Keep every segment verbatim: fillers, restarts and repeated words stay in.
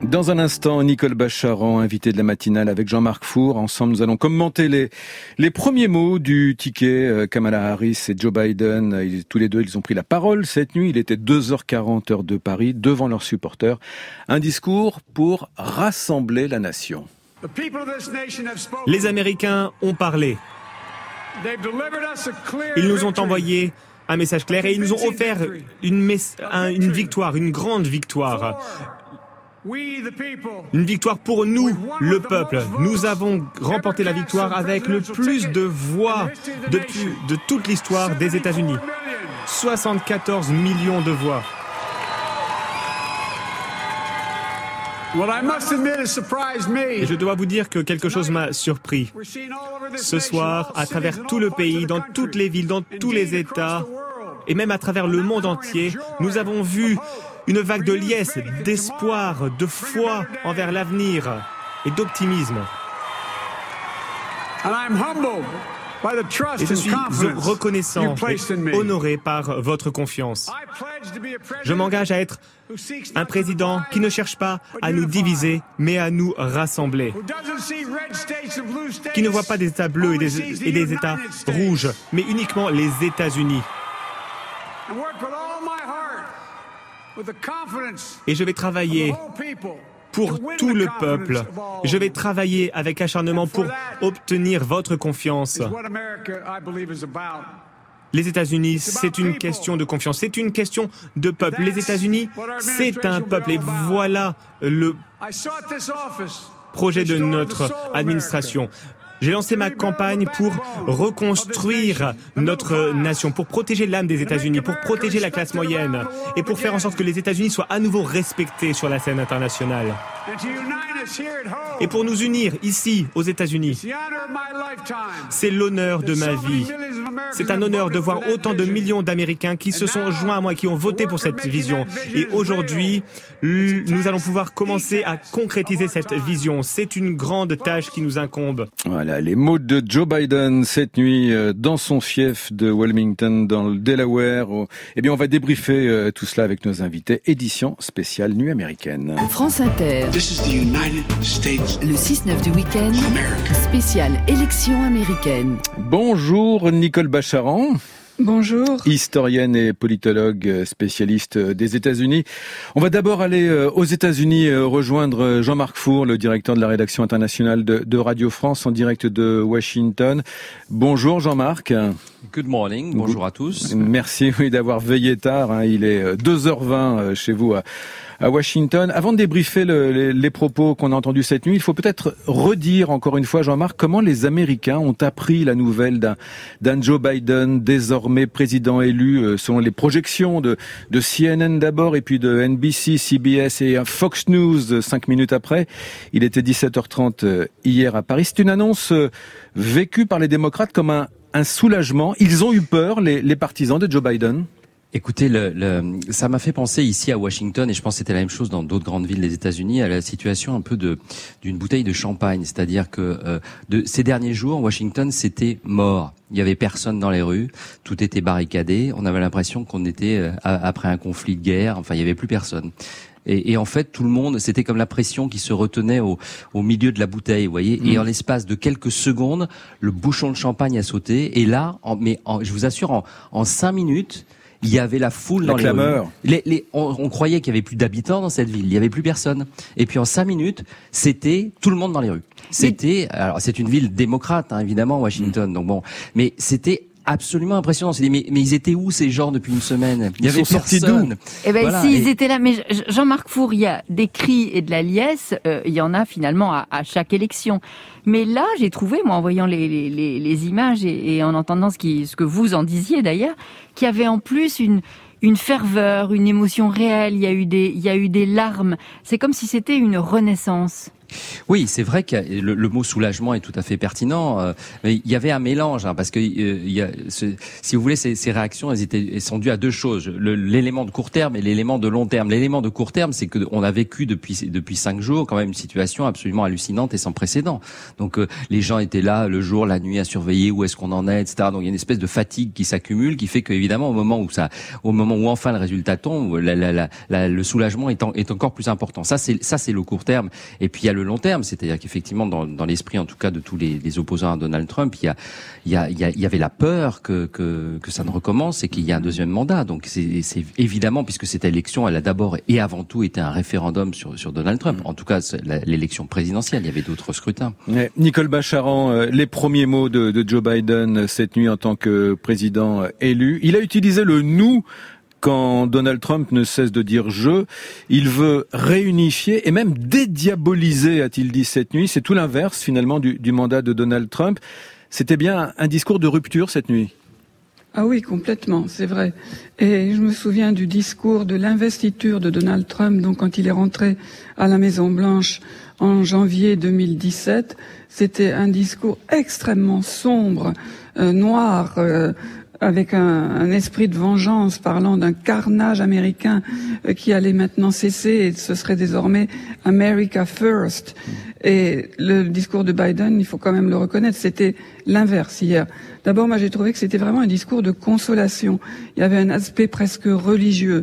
Dans un instant, Nicole Bacharan, invitée de la matinale avec Jean-Marc Four. Ensemble, nous allons commenter les, les premiers mots du ticket. Kamala Harris et Joe Biden, ils, tous les deux, ils ont pris la parole cette nuit. Il était deux heures quarante heure de Paris, devant leurs supporters. Un discours pour rassembler la nation. Les Américains ont parlé. Ils nous ont envoyé un message clair et ils nous ont offert une, mes- un, une victoire, une grande victoire. Une victoire pour nous, le peuple. Nous avons remporté la victoire avec le plus de voix depuis, de toute l'histoire des États-Unis. soixante-quatorze millions de voix. Et je dois vous dire que quelque chose m'a surpris. Ce soir, à travers tout le pays, dans toutes les villes, dans tous les États, et même à travers le monde entier, nous avons vu une vague de liesse, d'espoir, de foi envers l'avenir et d'optimisme. Et je suis reconnaissant et honoré par votre confiance. Je m'engage à être un président qui ne cherche pas à nous diviser, mais à nous rassembler. Qui ne voit pas des États bleus et des, et des États rouges, mais uniquement les États-Unis. Et je vais travailler pour tout le peuple. Je vais travailler avec acharnement pour obtenir votre confiance. Les États-Unis, c'est une question de confiance, c'est une question de peuple. Les États-Unis, c'est un peuple. Et voilà le projet de notre administration. J'ai lancé ma campagne pour reconstruire notre nation, pour protéger l'âme des États-Unis, pour protéger la classe moyenne et pour faire en sorte que les États-Unis soient à nouveau respectés sur la scène internationale. Et pour nous unir ici, aux États-Unis. C'est l'honneur de ma vie. C'est un honneur de voir autant de millions d'Américains qui se sont joints à moi, qui ont voté pour cette vision. Et aujourd'hui, nous allons pouvoir commencer à concrétiser cette vision. C'est une grande tâche qui nous incombe. Voilà, les mots de Joe Biden cette nuit dans son fief de Wilmington, dans le Delaware. Eh bien, on va débriefer tout cela avec nos invités. Édition spéciale Nuit américaine. France Inter. This is the United States. Le six neuf du week-end. Spéciale élection américaine. Bonjour Nicole Bacharan. Bonjour. Historienne et politologue spécialiste des États-Unis. On va d'abord aller aux États-Unis rejoindre Jean-Marc Four, le directeur de la rédaction internationale de, de Radio France en direct de Washington. Bonjour Jean-Marc. Good morning, bonjour à tous. Merci oui, d'avoir veillé tard, hein. Il est deux heures vingt chez vous à, à Washington. Avant de débriefer le, les, les propos qu'on a entendus cette nuit, il faut peut-être redire encore une fois, Jean-Marc, comment les Américains ont appris la nouvelle d'un, d'un Joe Biden désormais président élu selon les projections de, de C N N d'abord et puis de N B C, C B S et Fox News cinq minutes après. Il était dix-sept heures trente hier à Paris. C'est une annonce vécue par les démocrates comme un un soulagement. Ils ont eu peur, les, les partisans de Joe Biden? Écoutez, le, le, ça m'a fait penser ici à Washington, et je pense que c'était la même chose dans d'autres grandes villes des États-Unis, à la situation un peu de d'une bouteille de champagne. C'est-à-dire que euh, de ces derniers jours, Washington, c'était mort. Il y avait personne dans les rues, tout était barricadé. On avait l'impression qu'on était euh, après un conflit de guerre. Enfin, il y avait plus personne. Et, et en fait, tout le monde, c'était comme la pression qui se retenait au, au milieu de la bouteille, vous voyez. Mmh. Et en l'espace de quelques secondes, le bouchon de champagne a sauté. Et là, en, mais en, je vous assure, en, en cinq minutes, il y avait la foule dans la les rues. Les, les, on, on croyait qu'il y avait plus d'habitants dans cette ville. Il y avait plus personne. Et puis en cinq minutes, c'était tout le monde dans les rues. C'était, alors c'est une ville démocrate, hein, évidemment, Washington. Mmh. Donc bon, mais c'était absolument impressionnant. On s'est dit, mais, mais ils étaient où ces gens depuis une semaine? Il y avait personne. Eh ben, voilà. si, ils et... étaient là. Mais Jean-Marc Four, il y a des cris et de la liesse. Euh, il y en a finalement à, à chaque élection. Mais là, j'ai trouvé, moi, en voyant les, les, les, les images et, et en entendant ce, qui, ce que vous en disiez d'ailleurs, qu'il y avait en plus une, une ferveur, une émotion réelle. Il y a eu des, il y a eu des larmes. C'est comme si c'était une renaissance. Oui, c'est vrai que le, le mot soulagement est tout à fait pertinent. Euh, mais il y avait un mélange, hein, parce que euh, il y a, ce, si vous voulez, ces, ces réactions, elles étaient, elles sont dues à deux choses le, l'élément de court terme et l'élément de long terme. L'élément de court terme, c'est que on a vécu depuis depuis cinq jours quand même une situation absolument hallucinante et sans précédent. Donc euh, les gens étaient là le jour, la nuit à surveiller où est-ce qu'on en est, et cetera. Donc il y a une espèce de fatigue qui s'accumule, qui fait qu'évidemment au moment où ça, au moment où enfin le résultat tombe, la, la, la, la, le soulagement est, en, est encore plus important. Ça c'est ça c'est le court terme. Et puis il y a le long terme, c'est-à-dire qu'effectivement dans, dans l'esprit en tout cas de tous les, les opposants à Donald Trump, il y a il y a il y, a, il y avait la peur que que que ça ne recommence et qu'il y ait un deuxième mandat. Donc c'est, c'est évidemment, puisque cette élection, elle a d'abord et avant tout été un référendum sur sur Donald Trump. En tout cas la, l'élection présidentielle, il y avait d'autres scrutins. Ouais. Nicole Bacharan, les premiers mots de, de Joe Biden cette nuit en tant que président élu. Il a utilisé le nous quand Donald Trump ne cesse de dire « je ». Il veut réunifier et même dédiaboliser, a-t-il dit cette nuit. C'est tout l'inverse, finalement, du, du mandat de Donald Trump. C'était bien un discours de rupture cette nuit. Ah oui, complètement, c'est vrai. Et je me souviens du discours de l'investiture de Donald Trump, donc quand il est rentré à la Maison-Blanche en janvier deux mille dix-sept. C'était un discours extrêmement sombre, euh, noir, euh, avec un, un esprit de vengeance, parlant d'un carnage américain euh, qui allait maintenant cesser et ce serait désormais America First. Et le discours de Biden, il faut quand même le reconnaître, c'était l'inverse hier. D'abord, moi j'ai trouvé que c'était vraiment un discours de consolation. Il y avait un aspect presque religieux.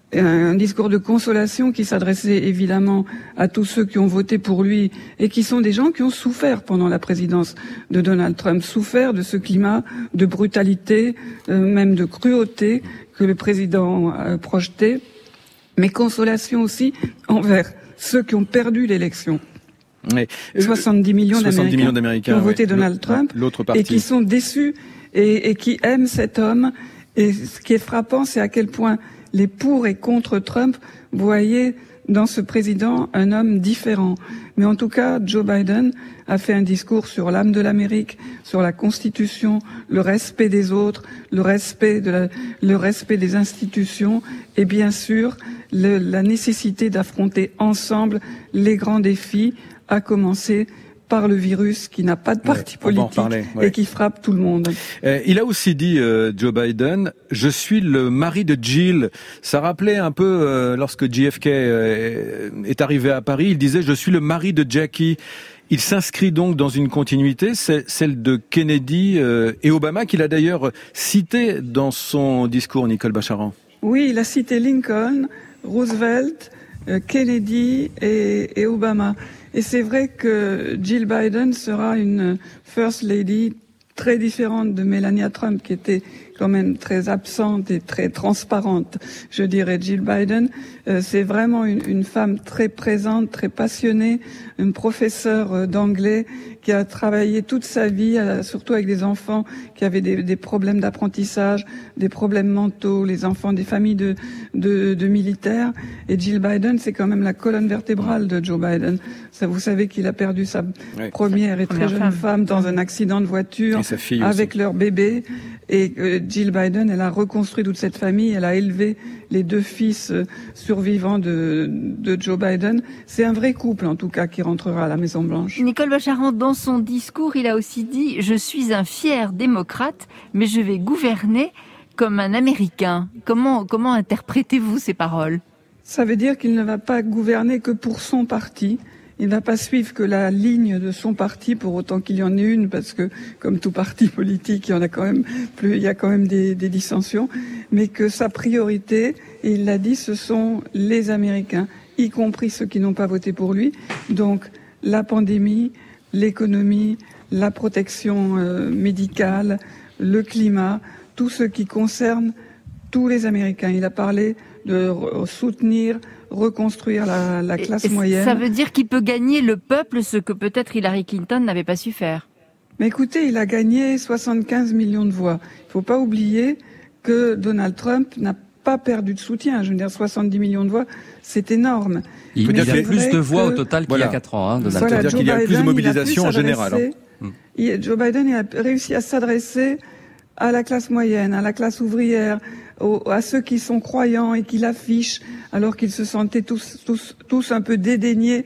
Un discours de consolation qui s'adressait évidemment à tous ceux qui ont voté pour lui et qui sont des gens qui ont souffert pendant la présidence de Donald Trump, souffert de ce climat de brutalité, euh, même de cruauté que le président a projeté, mais consolation aussi envers ceux qui ont perdu l'élection. Oui. soixante-dix millions soixante-dix d'Américains, millions d'Américains qui ont voté oui. Donald Trump L'autre parti. Et qui sont déçus et, et qui aiment cet homme. Et ce qui est frappant, c'est à quel point les pour et contre Trump voyaient dans ce président un homme différent. Mais en tout cas, Joe Biden a fait un discours sur l'âme de l'Amérique, sur la Constitution, le respect des autres, le respect de la, le respect des institutions et bien sûr le, la nécessité d'affronter ensemble les grands défis, à commencer par le virus qui n'a pas de parti ouais, politique parler, ouais. et qui frappe tout le monde. Euh, il a aussi dit, euh, Joe Biden, « Je suis le mari de Jill ». Ça rappelait un peu, euh, lorsque J F K euh, est arrivé à Paris, il disait « Je suis le mari de Jackie ». Il s'inscrit donc dans une continuité, c'est celle de Kennedy euh, et Obama, qu'il a d'ailleurs cité dans son discours, Nicole Bacharan. Oui, il a cité Lincoln, Roosevelt, euh, Kennedy et, et Obama. Et c'est vrai que Jill Biden sera une First Lady très différente de Melania Trump, qui était quand même très absente et très transparente. Je dirais Jill Biden, euh, c'est vraiment une, une femme très présente, très passionnée, une professeure d'anglais qui a travaillé toute sa vie, euh, surtout avec des enfants qui avaient des, des problèmes d'apprentissage, des problèmes mentaux, les enfants des familles de, de, de militaires. Et Jill Biden, c'est quand même la colonne vertébrale de Joe Biden. Ça, vous savez qu'il a perdu sa oui. première et très première jeune femme. femme dans un accident de voiture avec leur bébé. Et euh, Jill Biden, elle a reconstruit toute cette famille, elle a élevé les deux fils euh, survivants de, de Joe Biden. C'est un vrai couple, en tout cas, qui rentrera à la Maison-Blanche. Nicole Bacharan, dans son discours, il a aussi dit « Je suis un fier démocrate, mais je vais gouverner comme un Américain ». Comment, comment interprétez-vous ces paroles ? Ça veut dire qu'il ne va pas gouverner que pour son parti. Il ne va pas suivre que la ligne de son parti, pour autant qu'il y en ait une, parce que, comme tout parti politique, il y en a quand même plus, il y a quand même des, des dissensions, mais que sa priorité, et il l'a dit, ce sont les Américains, y compris ceux qui n'ont pas voté pour lui. Donc, la pandémie, l'économie, la protection euh, médicale, le climat, tout ce qui concerne tous les Américains. Il a parlé de soutenir, reconstruire la, la classe et moyenne. Ça veut dire qu'il peut gagner le peuple, ce que peut-être Hillary Clinton n'avait pas su faire. Mais écoutez, il a gagné soixante-quinze millions de voix. Il ne faut pas oublier que Donald Trump n'a pas perdu de soutien. Je veux dire, soixante-dix millions de voix, c'est énorme. Il, il y a plus de voix que... au total qu'il voilà. y a quatre ans. Hein, Donald voilà, Trump. Joe qu'il y a Biden, plus de mobilisation en général. Hein. Il, Joe Biden il a réussi à s'adresser à la classe moyenne, à la classe ouvrière, aux, à ceux qui sont croyants et qui l'affichent, alors qu'ils se sentaient tous, tous, tous un peu dédaignés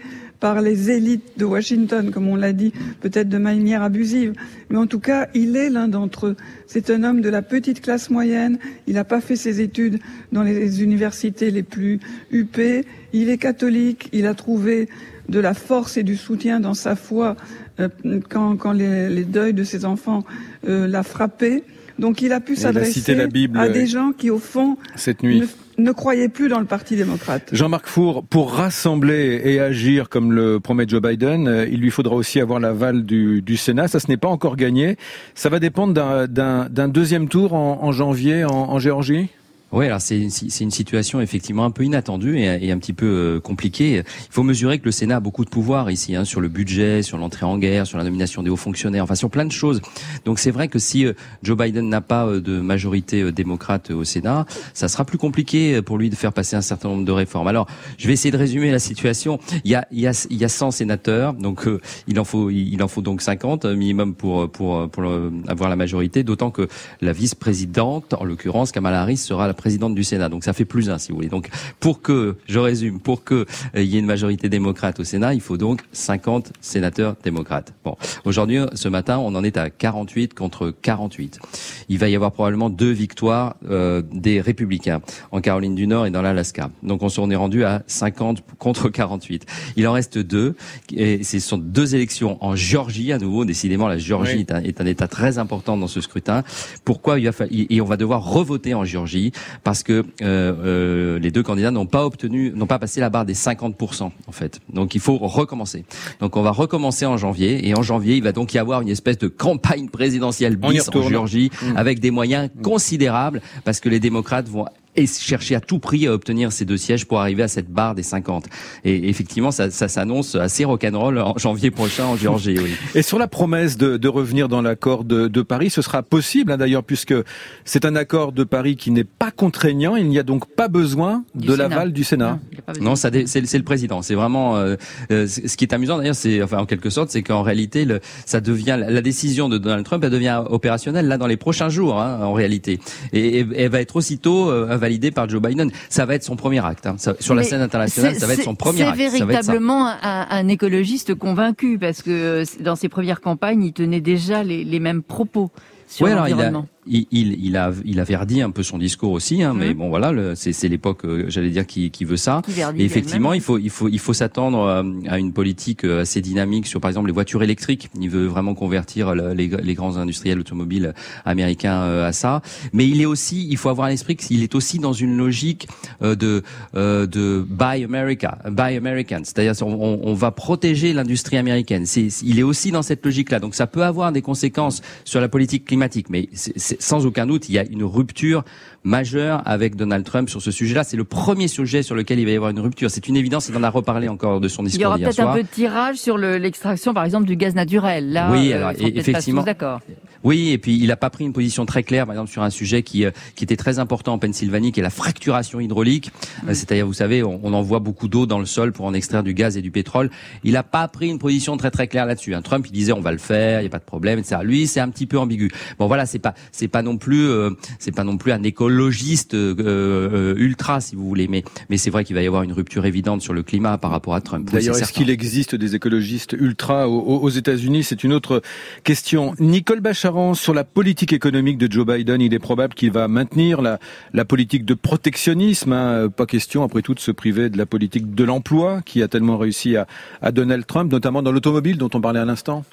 par les élites de Washington, comme on l'a dit, peut-être de manière abusive. Mais en tout cas, il est l'un d'entre eux. C'est un homme de la petite classe moyenne. Il n'a pas fait ses études dans les universités les plus huppées. Il est catholique. Il a trouvé de la force et du soutien dans sa foi euh, quand, quand les, les deuils de ses enfants euh, l'a frappé. Donc il a pu s'adresser la Bible, à des gens qui, au fond, cette nuit. Ne, ne croyaient plus dans le Parti démocrate. Jean-Marc Four, pour rassembler et agir comme le promet Joe Biden, il lui faudra aussi avoir l'aval du, du Sénat. Ça, ce n'est pas encore gagné. Ça va dépendre d'un, d'un, d'un deuxième tour en, en janvier en, en Géorgie ? Oui, alors c'est une, c'est une situation effectivement un peu inattendue et, et un petit peu euh, compliquée. Il faut mesurer que le Sénat a beaucoup de pouvoir ici, hein, sur le budget, sur l'entrée en guerre, sur la nomination des hauts fonctionnaires, enfin sur plein de choses. Donc c'est vrai que si euh, Joe Biden n'a pas euh, de majorité euh, démocrate euh, au Sénat, ça sera plus compliqué pour lui de faire passer un certain nombre de réformes. Alors, je vais essayer de résumer la situation. Il y a, il y a, il y a cent sénateurs, donc euh, il en faut, il en faut donc cinquante minimum pour pour pour avoir la majorité. D'autant que la vice-présidente, en l'occurrence Kamala Harris, sera la présidente du Sénat. Donc ça fait plus un, si vous voulez. Donc pour que, je résume, pour que euh, il y ait une majorité démocrate au Sénat, il faut donc cinquante sénateurs démocrates. Bon, aujourd'hui, ce matin, on en est à quarante-huit contre quarante-huit. Il va y avoir probablement deux victoires euh, des Républicains en Caroline du Nord et dans l'Alaska. Donc on s'en est rendu à cinquante contre quarante-huit. Il en reste deux, et ce sont deux élections en Géorgie à nouveau. Décidément, la Géorgie oui. est, un, est un État très important dans ce scrutin. Pourquoi il va falloir, et on va devoir revoter en Géorgie parce que euh, euh, les deux candidats n'ont pas obtenu, n'ont pas passé la barre des cinquante pour cent en fait. Donc il faut recommencer. Donc on va recommencer en janvier, et en janvier il va donc y avoir une espèce de campagne présidentielle bis en Géorgie mmh. avec des moyens considérables parce que les démocrates vont et chercher à tout prix à obtenir ces deux sièges pour arriver à cette barre des cinquante. Et effectivement, ça, ça s'annonce assez rock'n'roll en janvier prochain en Géorgie. Oui. Et sur la promesse de, de revenir dans l'accord de, de Paris, ce sera possible hein, d'ailleurs, puisque c'est un accord de Paris qui n'est pas contraignant. Il n'y a donc pas besoin du de Sénat. l'aval du Sénat. Non, non ça dé, c'est, c'est le président. C'est vraiment euh, euh, ce qui est amusant d'ailleurs. C'est enfin en quelque sorte, c'est qu'en réalité, le, ça devient la décision de Donald Trump, elle devient opérationnelle là dans les prochains jours hein, en réalité. Et, et elle va être aussitôt euh, validé par Joe Biden. Ça va être son premier acte. Hein. Ça, sur la Mais scène internationale, ça va être son premier acte. C'est véritablement un, un écologiste convaincu, parce que dans ses premières campagnes, il tenait déjà les, les mêmes propos sur ouais, l'environnement. Il, il, il a, il a verdi un peu son discours aussi, hein, mmh. mais bon voilà, le, c'est, c'est l'époque, euh, j'allais dire, qui, qui veut ça. Qui et effectivement, il faut, il faut, il faut s'attendre à, à une politique assez dynamique sur, par exemple, les voitures électriques. Il veut vraiment convertir le, les, les grands industriels automobiles américains euh, à ça. Mais il est aussi, il faut avoir à l'esprit qu'il est aussi dans une logique euh, de, euh, de Buy America, Buy American. C'est-à-dire, on, on va protéger l'industrie américaine. C'est, il est aussi dans cette logique-là. Donc, ça peut avoir des conséquences sur la politique climatique, mais c'est, c'est sans aucun doute, il y a une rupture majeure avec Donald Trump sur ce sujet-là. C'est le premier sujet sur lequel il va y avoir une rupture. C'est une évidence, et on en a reparlé encore de son discours d'hier soir. Il y aura peut-être un peu de tirage sur le, l'extraction, par exemple, du gaz naturel. Là, oui, alors, euh, et, effectivement. Pas tous d'accord. Oui, et puis il n'a pas pris une position très claire, par exemple, sur un sujet qui, euh, qui était très important en Pennsylvanie, qui est la fracturation hydraulique. Mmh. Euh, c'est-à-dire, vous savez, on, on envoie beaucoup d'eau dans le sol pour en extraire du gaz et du pétrole. Il n'a pas pris une position très très claire là-dessus. Hein. Trump, il disait, on va le faire, il n'y a pas de problème, et cetera. Lui, c'est un petit peu ambigu. Bon, voilà, c'est pas, c'est pas non plus, euh, c'est pas non plus un écologiste euh, euh, ultra, si vous voulez, mais, mais c'est vrai qu'il va y avoir une rupture évidente sur le climat par rapport à Trump. D'ailleurs, oui, est-ce qu'il existe des écologistes ultra aux, aux États-Unis? C'est une autre question. Nicole Bacharan, sur la politique économique de Joe Biden, il est probable qu'il va maintenir la, la politique de protectionnisme. Hein. Pas question, après tout, de se priver de la politique de l'emploi qui a tellement réussi à, à Donald Trump, notamment dans l'automobile dont on parlait à l'instant.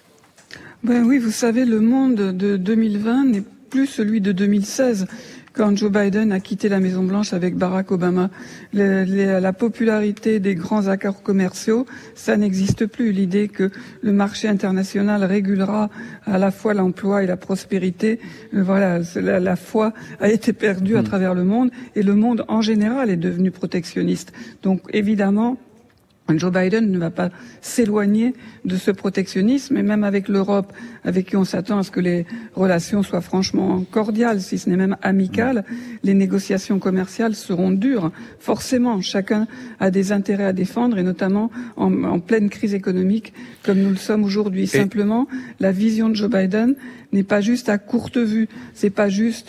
Ben oui, vous savez, le monde de deux mille vingt n'est plus celui de deux mille seize. Quand Joe Biden a quitté la Maison-Blanche avec Barack Obama, les, les, la popularité des grands accords commerciaux, ça n'existe plus. L'idée que le marché international régulera à la fois l'emploi et la prospérité, voilà, la, la foi a été perdue à travers le monde, et le monde en général est devenu protectionniste. Donc évidemment, Joe Biden ne va pas s'éloigner de ce protectionnisme, et même avec l'Europe, avec qui on s'attend à ce que les relations soient franchement cordiales, si ce n'est même amicales, les négociations commerciales seront dures. Forcément, chacun a des intérêts à défendre, et notamment en, en pleine crise économique comme nous le sommes aujourd'hui. Et simplement, la vision de Joe Biden n'est pas juste à courte vue, c'est pas juste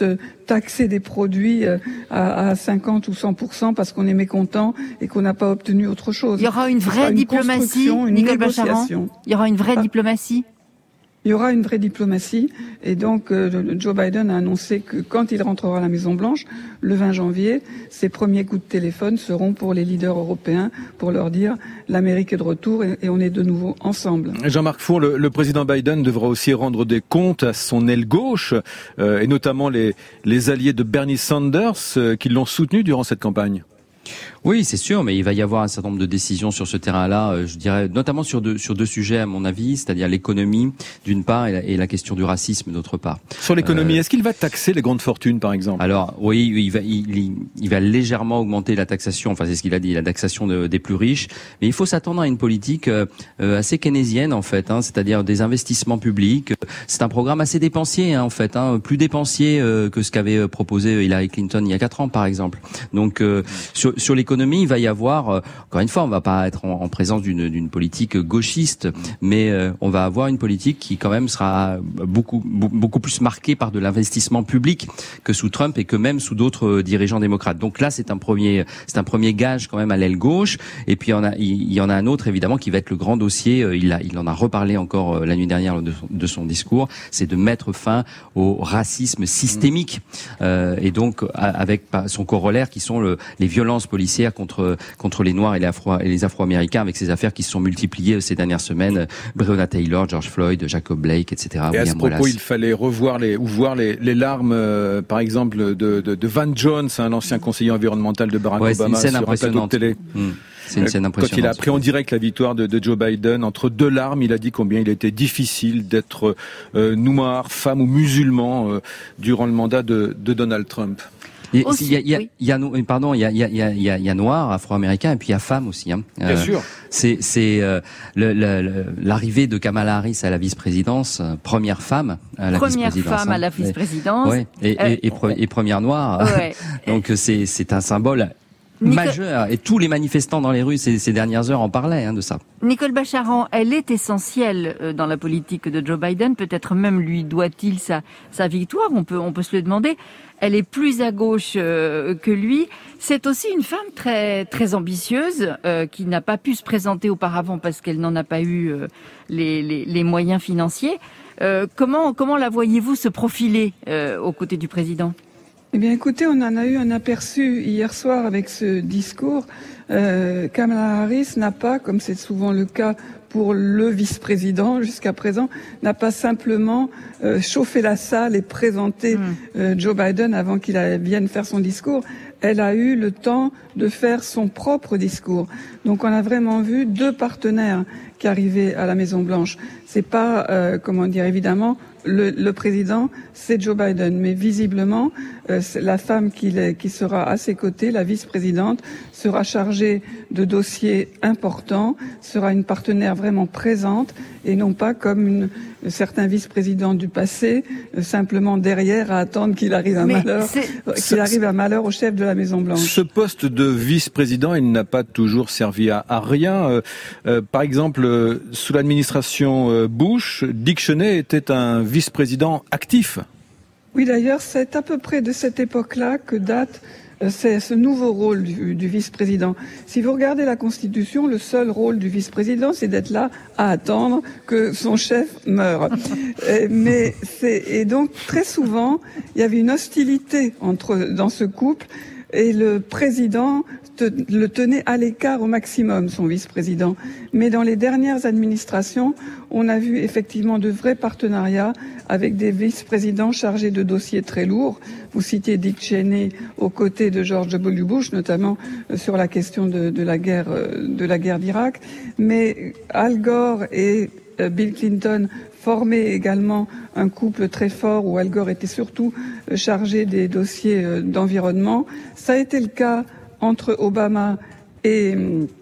taxer des produits à, à cinquante ou cent pour cent parce qu'on est mécontent et qu'on n'a pas obtenu autre chose. Il y aura une vraie une diplomatie, une Nicole Bacharan. Il y aura une vraie ah. diplomatie. Il y aura une vraie diplomatie et donc euh, Joe Biden a annoncé que quand il rentrera à la Maison-Blanche, le vingt janvier, ses premiers coups de téléphone seront pour les leaders européens pour leur dire l'Amérique est de retour et, et on est de nouveau ensemble. Jean-Marc Four, le, le président Biden devra aussi rendre des comptes à son aile gauche euh, et notamment les, les alliés de Bernie Sanders euh, qui l'ont soutenu durant cette campagne. Oui, c'est sûr, mais il va y avoir un certain nombre de décisions sur ce terrain-là, je dirais, notamment sur deux, sur deux sujets, à mon avis, c'est-à-dire l'économie, d'une part, et la, et la question du racisme, d'autre part. Sur l'économie, euh, est-ce qu'il va taxer les grandes fortunes, par exemple? Alors, oui, il va, il, il va légèrement augmenter la taxation, enfin, c'est ce qu'il a dit, la taxation de, des plus riches, mais il faut s'attendre à une politique euh, assez keynésienne, en fait, hein, c'est-à-dire des investissements publics. C'est un programme assez dépensier, hein, en fait, hein, plus dépensier euh, que ce qu'avait proposé Hillary Clinton il y a quatre ans, par exemple. Donc, euh, sur, sur l'économie, il va y avoir, euh, encore une fois, on va pas être en, en présence d'une, d'une politique gauchiste, mais euh, on va avoir une politique qui quand même sera beaucoup beaucoup plus marquée par de l'investissement public que sous Trump et que même sous d'autres dirigeants démocrates. Donc là, c'est un premier c'est un premier gage quand même à l'aile gauche. Et puis il y en a il y en a un autre évidemment qui va être le grand dossier. Il a il en a reparlé encore la nuit dernière de son, de son discours. C'est de mettre fin au racisme systémique euh, et donc avec son corollaire qui sont le, les violences policières contre contre les Noirs et les Afro et les Afro-Américains, avec ces affaires qui se sont multipliées ces dernières semaines, Breonna Taylor, George Floyd, Jacob Blake, et cetera. Et à ce propos, Wallace. Il fallait revoir les ou voir les, les larmes, euh, par exemple de, de, de Van Jones, un ancien conseiller environnemental de Barack ouais, Obama, sur un plateau de télé. Mmh. C'est une scène impressionnante. Quand il a appris en direct la victoire de, de Joe Biden, entre deux larmes, il a dit combien il était difficile d'être euh, noir, femme ou musulman euh, durant le mandat de, de Donald Trump. Il y a, il y a, oui. il y a, pardon, il y a, il y a, il y a, il y a noir, afro-américain, et puis il y a femme aussi. Hein. Bien euh, sûr. C'est, c'est euh, le, le, l'arrivée de Kamala Harris à la vice-présidence, euh, première femme à la première vice-présidence. Première femme hein. à la vice-présidence. Ouais. Et, euh, et, et, pre- et première noire. Ouais. Donc c'est, c'est un symbole Nicole... majeur. Et tous les manifestants dans les rues ces, ces dernières heures en parlaient hein, de ça. Nicole Bacharan, elle est essentielle dans la politique de Joe Biden. Peut-être même lui doit-il sa, sa victoire. On peut, on peut se le demander. Elle est plus à gauche euh, que lui. C'est aussi une femme très très ambitieuse euh, qui n'a pas pu se présenter auparavant parce qu'elle n'en a pas eu euh, les, les, les moyens financiers. Euh, comment comment la voyez-vous se profiler euh, aux côtés du président ? Eh bien, écoutez, on en a eu un aperçu hier soir avec ce discours. Euh, Kamala Harris n'a pas, comme c'est souvent le cas pour le vice-président jusqu'à présent, n'a pas simplement euh, chauffé la salle et présenté mmh. euh, Joe Biden avant qu'il vienne faire son discours. Elle a eu le temps de faire son propre discours. Donc on a vraiment vu deux partenaires qui arrivaient à la Maison-Blanche. C'est pas, euh, comment dire, évidemment, le, le président, c'est Joe Biden. Mais visiblement, euh, la femme qui, qui sera à ses côtés, la vice-présidente, sera chargée de dossiers importants, sera une partenaire vraiment présente et non pas comme une, certains vice-présidents du passé, euh, simplement derrière à attendre qu'il arrive à malheur, qu'il arrive à malheur au chef de la Maison-Blanche. Ce poste de vice-président, il n'a pas toujours servi à, à rien. Euh, euh, par exemple, euh, sous l'administration euh, Bush, Dick Cheney était un vice-président actif. Oui, d'ailleurs, c'est à peu près de cette époque-là que date euh, c'est ce nouveau rôle du, du vice-président. Si vous regardez la Constitution, le seul rôle du vice-président, c'est d'être là à attendre que son chef meure. et, mais c'est, et donc, très souvent, il y avait une hostilité entre dans ce couple. Et le président te, le tenait à l'écart au maximum, son vice-président. Mais dans les dernières administrations, on a vu effectivement de vrais partenariats avec des vice-présidents chargés de dossiers très lourds. Vous citiez Dick Cheney aux côtés de George W. Bush, notamment sur la question de, de la guerre, de la guerre d'Irak. Mais Al Gore et Bill Clinton formaient également un couple très fort où Al Gore était surtout chargé des dossiers d'environnement. Ça a été le cas entre Obama et,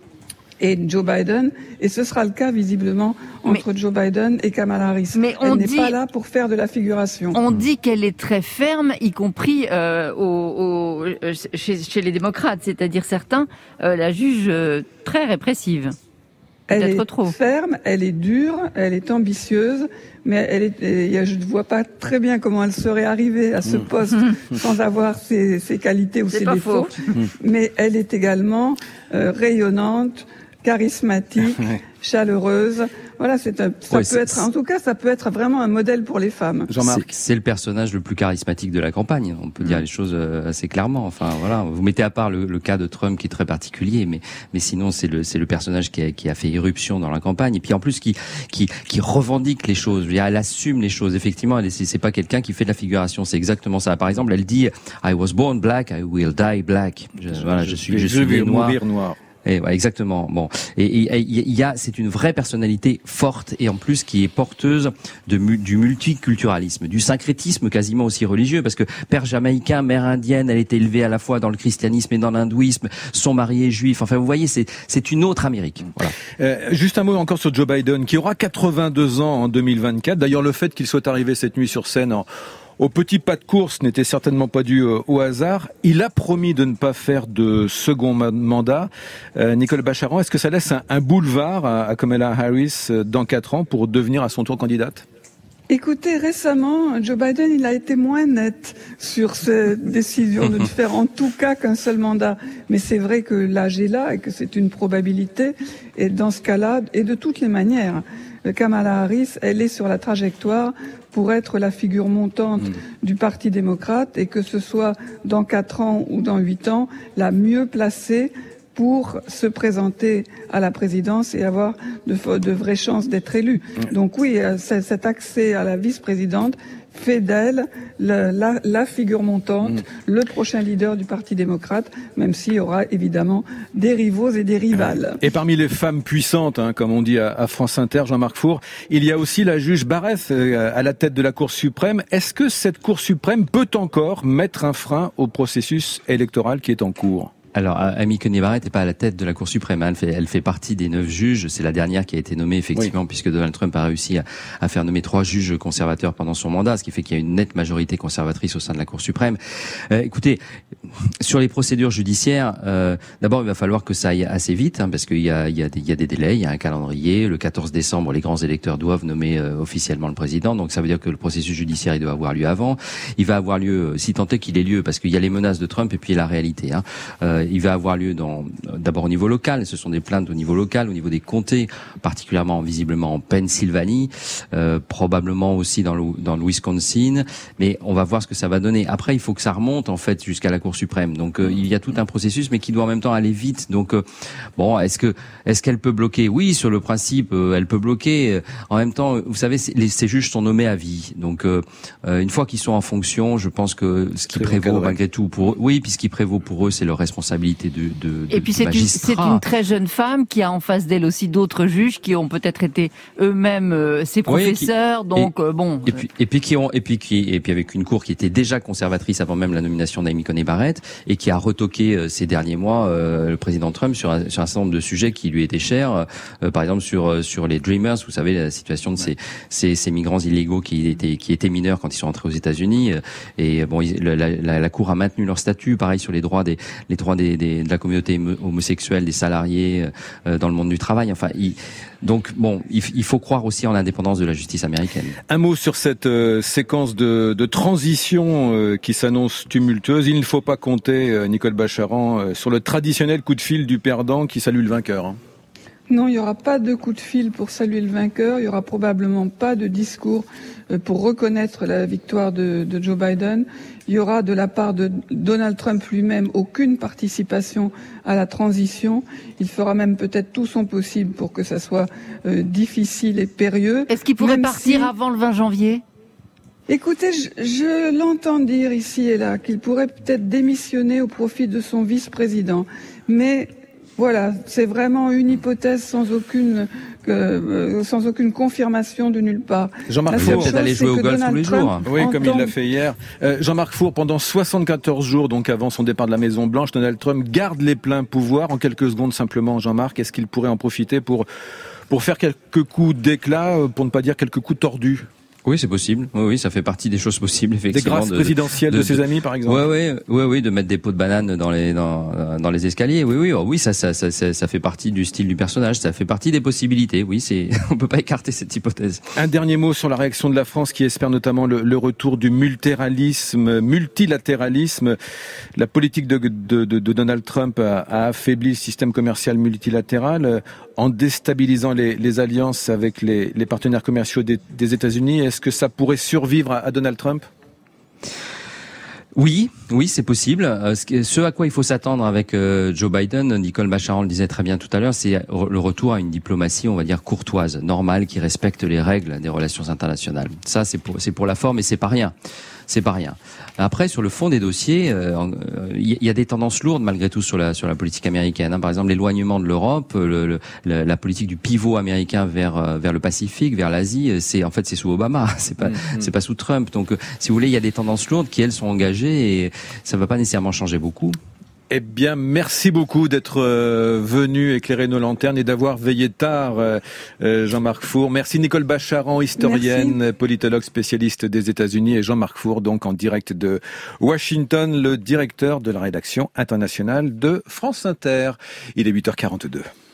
et Joe Biden, et ce sera le cas visiblement entre mais, Joe Biden et Kamala Harris. Mais on Elle n'est dit, pas là pour faire de la figuration. On dit qu'elle est très ferme, y compris euh, au, au, chez, chez les démocrates, c'est-à-dire certains euh, la jugent euh, très répressive. Elle Peut-être est trop. ferme, elle est dure, elle est ambitieuse, mais elle est, je ne vois pas très bien comment elle serait arrivée à ce poste sans avoir ses, ses qualités ou C'est ses pas défauts. faux. Mais elle est également euh, rayonnante, charismatique, chaleureuse. Voilà, c'est un, ça Ouais, peut c'est- être, en tout cas, ça peut être vraiment un modèle pour les femmes. Jean-Marc. C'est, c'est le personnage le plus charismatique de la campagne. On peut dire les choses euh, assez clairement. Enfin voilà, vous mettez à part le, le cas de Trump qui est très particulier, mais mais sinon c'est le c'est le personnage qui a, qui a fait irruption dans la campagne et puis en plus qui qui qui revendique les choses. Je veux dire, elle assume les choses. Effectivement, elle est, c'est, c'est pas quelqu'un qui fait de la figuration. C'est exactement ça. Par exemple, elle dit I was born black, I will die black. Je, voilà, je, suis je, suis vais né noir. mourir noir. Et ouais, exactement. Bon, et il y a, c'est une vraie personnalité forte et en plus qui est porteuse de du multiculturalisme, du syncrétisme quasiment aussi religieux, parce que père jamaïcain, mère indienne, elle est élevée à la fois dans le christianisme et dans l'hindouisme. Son mari est juif. Enfin, vous voyez, c'est c'est une autre Amérique. Voilà. Euh, juste un mot encore sur Joe Biden, qui aura quatre-vingt-deux ans en deux mille vingt-quatre. D'ailleurs, le fait qu'il soit arrivé cette nuit sur scène en au petit pas de course n'était certainement pas dû euh, au hasard. Il a promis de ne pas faire de second mandat. Euh, Nicole Bacharan, est-ce que ça laisse un, un boulevard à, à Kamala Harris euh, dans quatre ans pour devenir à son tour candidate ? Écoutez, récemment, Joe Biden, il a été moins net sur cette décision de ne faire en tout cas qu'un seul mandat. Mais c'est vrai que l'âge est là et que c'est une probabilité. Et dans ce cas-là, et de toutes les manières, Kamala Harris, elle est sur la trajectoire pour être la figure montante mmh. du Parti démocrate et que ce soit dans quatre ans ou dans huit ans, la mieux placée pour se présenter à la présidence et avoir de, de vraies chances d'être élu. Mmh. Donc oui, cet accès à la vice-présidente fait d'elle la, la, la figure montante, mmh. le prochain leader du Parti démocrate, même s'il y aura évidemment des rivaux et des rivales. Et parmi les femmes puissantes, hein, comme on dit à, à France Inter, Jean-Marc Four, il y a aussi la juge Barrett euh, à la tête de la Cour suprême. Est-ce que cette Cour suprême peut encore mettre un frein au processus électoral qui est en cours ? Alors, Amy Coney Barrett n'est pas à la tête de la Cour suprême. Elle fait, elle fait partie des neuf juges. C'est la dernière qui a été nommée, effectivement, oui. puisque Donald Trump a réussi à, à faire nommer trois juges conservateurs pendant son mandat, ce qui fait qu'il y a une nette majorité conservatrice au sein de la Cour suprême. Euh, écoutez, sur les procédures judiciaires, euh, d'abord, il va falloir que ça aille assez vite, hein, parce qu'il y a, il y a des, il y a des délais, il y a un calendrier. Le quatorze décembre, les grands électeurs doivent nommer euh, officiellement le président. Donc, ça veut dire que le processus judiciaire, il doit avoir lieu avant. Il va avoir lieu, si tant est qu'il ait lieu, parce qu'il y a les menaces de Trump et puis la réalité. Hein. Euh, il va avoir lieu dans, d'abord au niveau local, ce sont des plaintes au niveau local, au niveau des comtés, particulièrement visiblement en Pennsylvanie, euh, probablement aussi dans le, dans le Wisconsin, mais on va voir ce que ça va donner. Après, il faut que ça remonte en fait jusqu'à la Cour suprême, donc euh, il y a tout un processus, mais qui doit en même temps aller vite. Donc euh, bon, est-ce que est-ce qu'elle peut bloquer ? Oui, sur le principe, euh, elle peut bloquer. En même temps, vous savez, les, ces juges sont nommés à vie, donc euh, une fois qu'ils sont en fonction, je pense que ce qui prévaut encadré. malgré tout pour eux, oui, puis ce qui prévaut pour eux, c'est leur responsabilité de De, de, et puis c'est une, c'est une très jeune femme qui a en face d'elle aussi d'autres juges qui ont peut-être été eux-mêmes euh, ses professeurs, oui, qui, donc et, euh, bon. Et puis et puis qui ont et puis qui et puis avec une cour qui était déjà conservatrice avant même la nomination d'Amy Coney Barrett et qui a retoqué euh, ces derniers mois euh, le président Trump sur un, sur un certain nombre de sujets qui lui étaient chers, euh, par exemple sur euh, sur les Dreamers, vous savez la situation de ouais. ces, ces ces migrants illégaux qui étaient qui étaient mineurs quand ils sont entrés aux États-Unis euh, et bon ils, la, la, la cour a maintenu leur statut, pareil sur les droits des les droits des, des de la communauté homosexuelle, des salariés euh, dans le monde du travail. Enfin, il, donc bon, il, il faut croire aussi en l'indépendance de la justice américaine. Un mot sur cette euh, séquence de, de transition euh, qui s'annonce tumultueuse. Il ne faut pas compter, euh, Nicole Bacharan, euh, sur le traditionnel coup de fil du perdant qui salue le vainqueur. Hein. Non, il n'y aura pas de coup de fil pour saluer le vainqueur. Il n'y aura probablement pas de discours pour reconnaître la victoire de, de Joe Biden. Il y aura de la part de Donald Trump lui-même aucune participation à la transition. Il fera même peut-être tout son possible pour que ça soit euh, difficile et périlleux. Est-ce qu'il pourrait même partir si... avant le vingt janvier ? Écoutez, je, je l'entends dire ici et là qu'il pourrait peut-être démissionner au profit de son vice-président. Mais voilà, c'est vraiment une hypothèse sans aucune euh, sans aucune confirmation de nulle part. Jean-Marc Four, peut-être aller jouer au golf tous les jours. Oui, comme il l'a fait hier. Euh, Jean-Marc Four, pendant soixante-quatorze jours, donc avant son départ de la Maison Blanche, Donald Trump garde les pleins pouvoirs. En quelques secondes simplement, Jean-Marc, est-ce qu'il pourrait en profiter pour pour faire quelques coups d'éclat, pour ne pas dire quelques coups tordus ? Oui, c'est possible. Oui, oui, ça fait partie des choses possibles, effectivement. Des grâces de, présidentielles de, de, de ses amis, par exemple. Oui, oui, oui, oui, de mettre des pots de banane dans les dans dans les escaliers. Oui, oui, oh, oui, ça, ça, ça, ça, ça fait partie du style du personnage. Ça fait partie des possibilités. Oui, c'est, on peut pas écarter cette hypothèse. Un dernier mot sur la réaction de la France, qui espère notamment le, le retour du multilatéralisme, multilatéralisme. La politique de, de, de, de Donald Trump a, a affaibli le système commercial multilatéral en déstabilisant les, les alliances avec les, les partenaires commerciaux des, des États-Unis. Est-ce que ça pourrait survivre à, à Donald Trump ? Oui, oui, c'est possible. Ce à quoi il faut s'attendre avec Joe Biden, Nicole Bacharan le disait très bien tout à l'heure, c'est le retour à une diplomatie, on va dire, courtoise, normale, qui respecte les règles des relations internationales. Ça, c'est pour, c'est pour la forme et c'est pas rien. C'est pas rien. Après, sur le fond des dossiers, il euh, y, y a des tendances lourdes malgré tout sur la sur la politique américaine. Hein. Par exemple, l'éloignement de l'Europe, le, le, la politique du pivot américain vers vers le Pacifique, vers l'Asie. C'est en fait c'est sous Obama, c'est pas mm-hmm. c'est pas sous Trump. Donc, si vous voulez, il y a des tendances lourdes qui elles sont engagées et ça va pas nécessairement changer beaucoup. Eh bien, merci beaucoup d'être euh, venu éclairer nos lanternes et d'avoir veillé tard, euh, Jean-Marc Four. Merci Nicole Bacharan, historienne, merci. Politologue spécialiste des États-Unis, et Jean-Marc Four, donc en direct de Washington, le directeur de la rédaction internationale de France Inter. Il est huit heures quarante-deux.